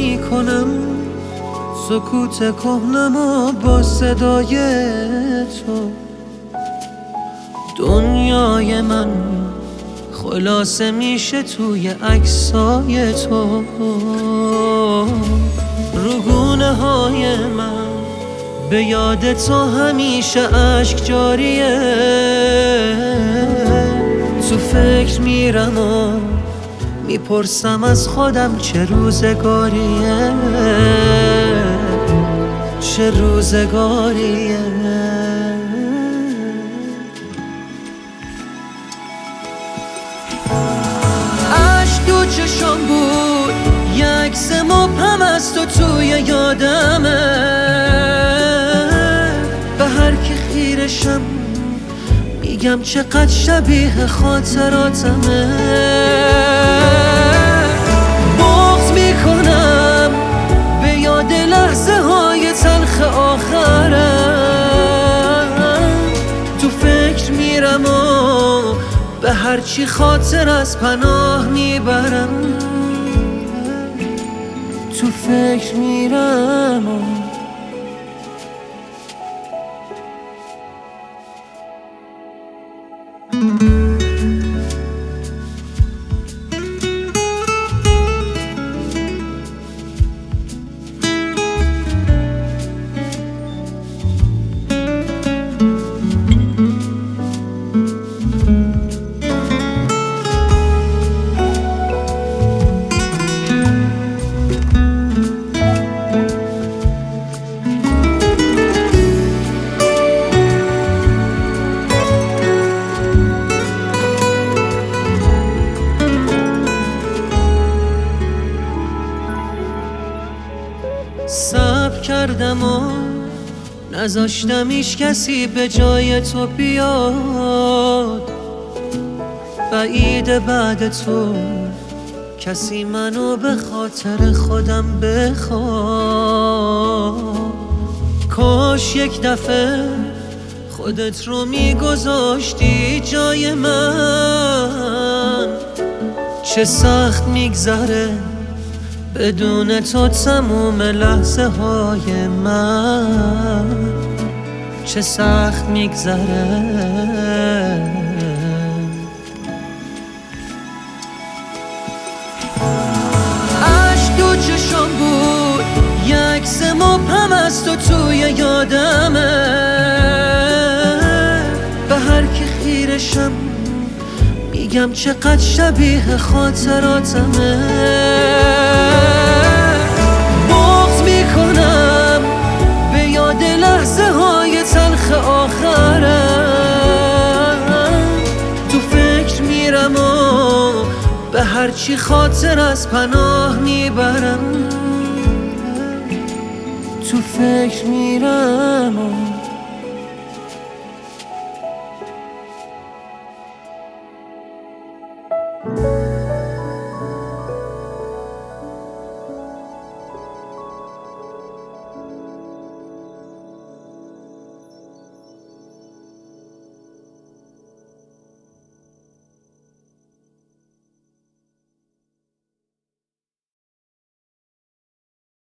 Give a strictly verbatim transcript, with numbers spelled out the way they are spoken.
میکنم سکوت کهنمو با صدای تو. دنیای من خلاصه میشه توی عکسای تو. روگونه های من به یاد تو همیشه اشک جاریه. تو فکر میرم و میپرسم از خودم چه روزگاریه، چه روزگاریه. عشق تو چشم بود، یک عکس مبهم از تو توی یادمه. به هر کی خیرشم میگم چقدر شبیه خاطراتمه. بغض میکنم به یاد لحظه های تلخ آخرم. تو فکر میرم و به هرچی خاطر از پناه میبرم. تو فکر میرم و صبر کردم و نذاشتم هیچ کسی به جای تو بیاد. بعید بعد تو کسی منو به خاطر خودم بخواد. کاش یک دفعه خودت رو میگذاشتی جای من. چه سخت میگذره بدون تو تموم لحظه های من، چه سخت میگذره. عشق تو چشم بود، یک عکس مبهم از تو توی یادمه. به هر کی خیرشم میگم چقدر شبیه خاطراتمه. بغض میکنم به یاد لحظه های تلخ آخرم. تو فکر میرم و به هرچی خاطر از پناه میبرم. تو فکر میرم و